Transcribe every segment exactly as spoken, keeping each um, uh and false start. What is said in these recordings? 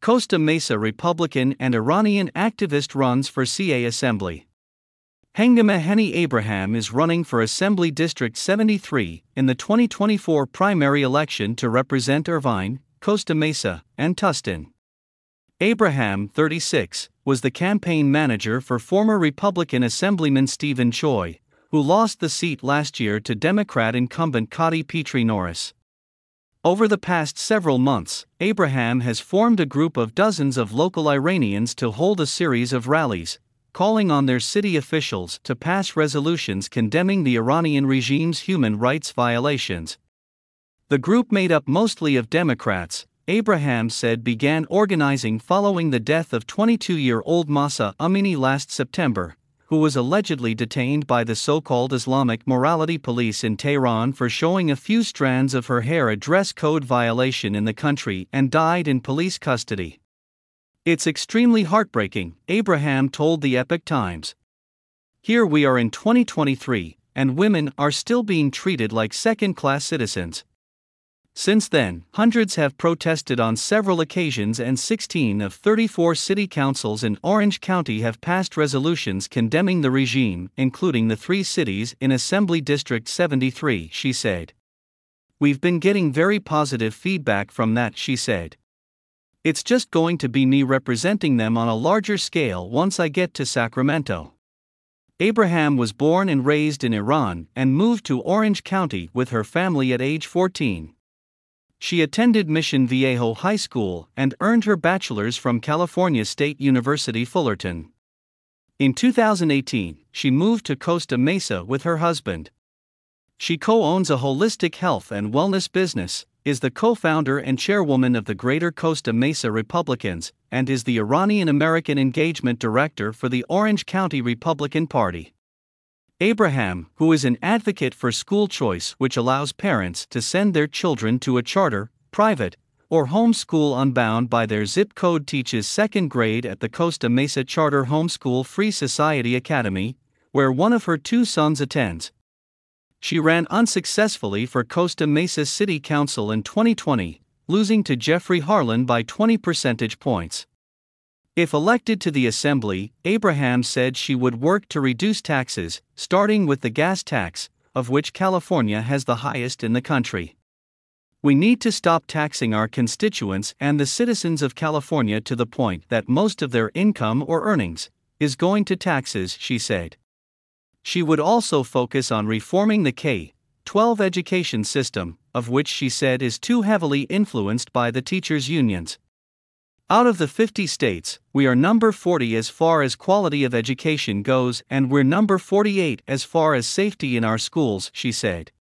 Costa Mesa Republican and Iranian activist runs for C A Assembly. Hengama Henny Abraham is running for Assembly District seventy-three in the twenty twenty-four primary election to represent Irvine, Costa Mesa, and Tustin. Abraham, thirty-six, was the campaign manager for former Republican Assemblyman Stephen Choi, who lost the seat last year to Democrat incumbent Kadi Petrie Norris. Over the past several months, Abraham has formed a group of dozens of local Iranians to hold a series of rallies, calling on their city officials to pass resolutions condemning the Iranian regime's human rights violations. The group, made up mostly of Democrats, Abraham said began organizing following the death of twenty-two-year-old Mahsa Amini last September, who was allegedly detained by the so-called Islamic Morality Police in Tehran for showing a few strands of her hair, a dress code violation in the country, and died in police custody. "It's extremely heartbreaking," Abraham told the Epoch Times. "Here we are in twenty twenty-three, and women are still being treated like second-class citizens." Since then, hundreds have protested on several occasions, and sixteen of thirty-four city councils in Orange County have passed resolutions condemning the regime, including the three cities in Assembly District seventy-three, she said. "We've been getting very positive feedback from that," she said. "It's just going to be me representing them on a larger scale once I get to Sacramento." Abraham was born and raised in Iran and moved to Orange County with her family at age fourteen. She attended Mission Viejo High School and earned her bachelor's from California State University Fullerton. In two thousand eighteen, she moved to Costa Mesa with her husband. She co-owns a holistic health and wellness business, is the co-founder and chairwoman of the Greater Costa Mesa Republicans, and is the Iranian-American Engagement Director for the Orange County Republican Party. Abraham, who is an advocate for school choice, which allows parents to send their children to a charter, private, or home school unbound by their zip code, teaches second grade at the Costa Mesa Charter Homeschool Free Society Academy, where one of her two sons attends. She ran unsuccessfully for Costa Mesa City Council in twenty twenty, losing to Jeffrey Harlan by twenty percentage points. If elected to the Assembly, Abraham said she would work to reduce taxes, starting with the gas tax, of which California has the highest in the country. "We need to stop taxing our constituents and the citizens of California to the point that most of their income or earnings is going to taxes," she said. She would also focus on reforming the K twelve education system, of which she said is too heavily influenced by the teachers' unions. "Out of the fifty states, we are number forty as far as quality of education goes, and we're number forty-eight as far as safety in our schools," she said.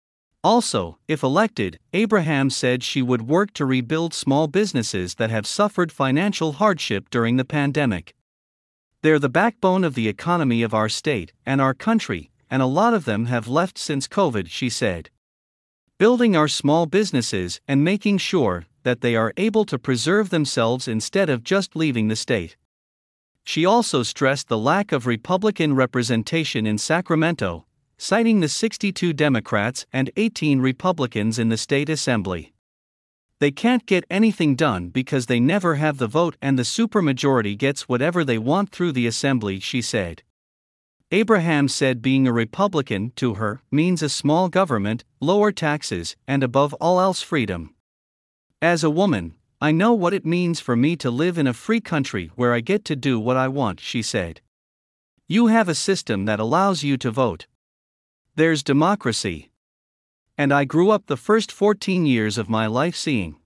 Also, if elected, Abraham said she would work to rebuild small businesses that have suffered financial hardship during the pandemic. "They're the backbone of the economy of our state and our country, and a lot of them have left since COVID," she said. "Building our small businesses and making sure that they are able to preserve themselves instead of just leaving the state." She also stressed the lack of Republican representation in Sacramento, citing the sixty-two Democrats and eighteen Republicans in the state assembly. "They can't get anything done because they never have the vote, and the supermajority gets whatever they want through the assembly," she said. Abraham said being a Republican, to her, means a small government, lower taxes, and above all else freedom. "As a woman, I know what it means for me to live in a free country where I get to do what I want," she said. "You have a system that allows you to vote. There's democracy. And I grew up the first fourteen years of my life seeing